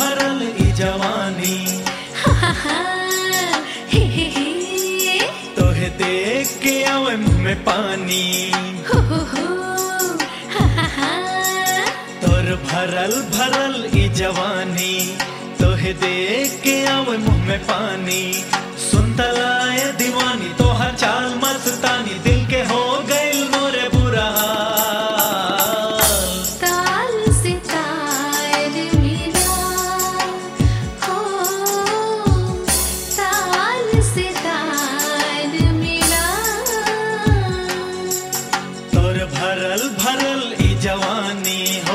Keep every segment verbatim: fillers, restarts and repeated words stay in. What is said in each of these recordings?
भरल ई जवानी तोहे देख के आवे मुँह में पानी तोर भरल भरल ई जवानी तोहे देख के आवे मुँह में पानी सुनतलाए दीवानी तोहर चाल मस्तानी दिल के हो गइल मोरे बुरा भरल भरल ई जवानी हो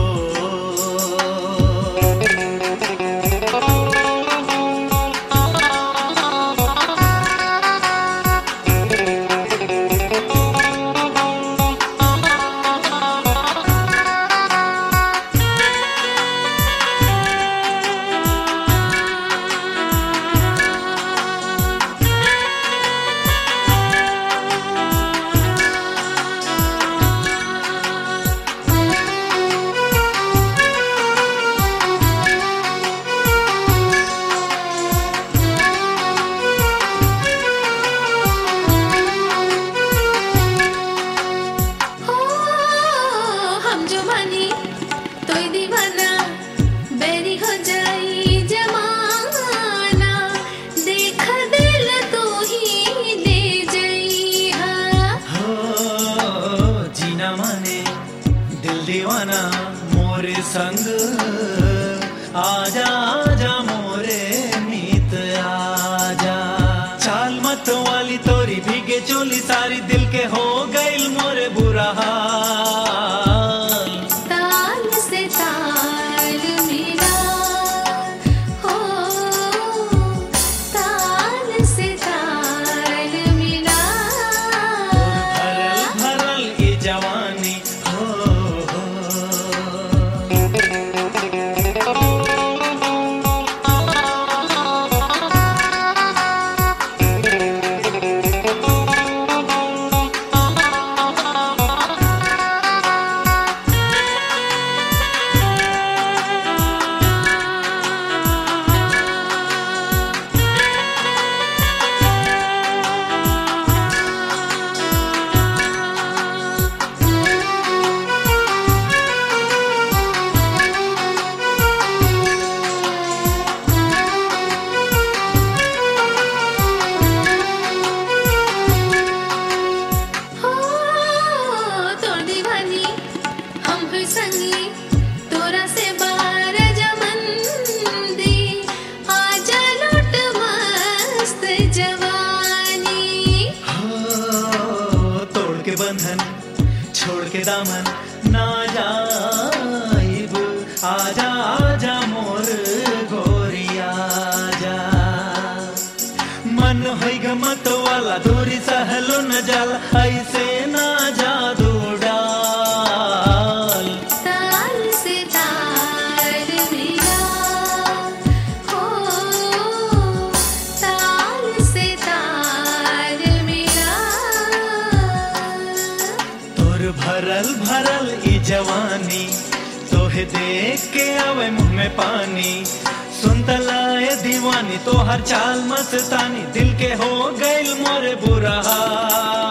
दीवाना मोरे संग आजा आजा मोरे मीत आजा चाल मत वाली तोरी भीगे चोली सारी दिल के हो गइल मोरे बुरा हाल ताल से ताल मिला हो ताल से ताल मिला भरल भरल ई जवानी संगी तोरा से बार जमन दी आजा लौट मस्त जवानी हो तोड़ के बंधन छोड़ के दामन ना जाइब आजा आजा मोर गोरिया जा मन होई गमत वाला दूरी सहलो न जाला ऐसे ना जादू भरल भरल ई जवानी तोहे देख के आवे मुँह में पानी सुनतलाए दीवानी तोहर चाल मस्तानी दिल के हो गइल मोरे बुरा हाल।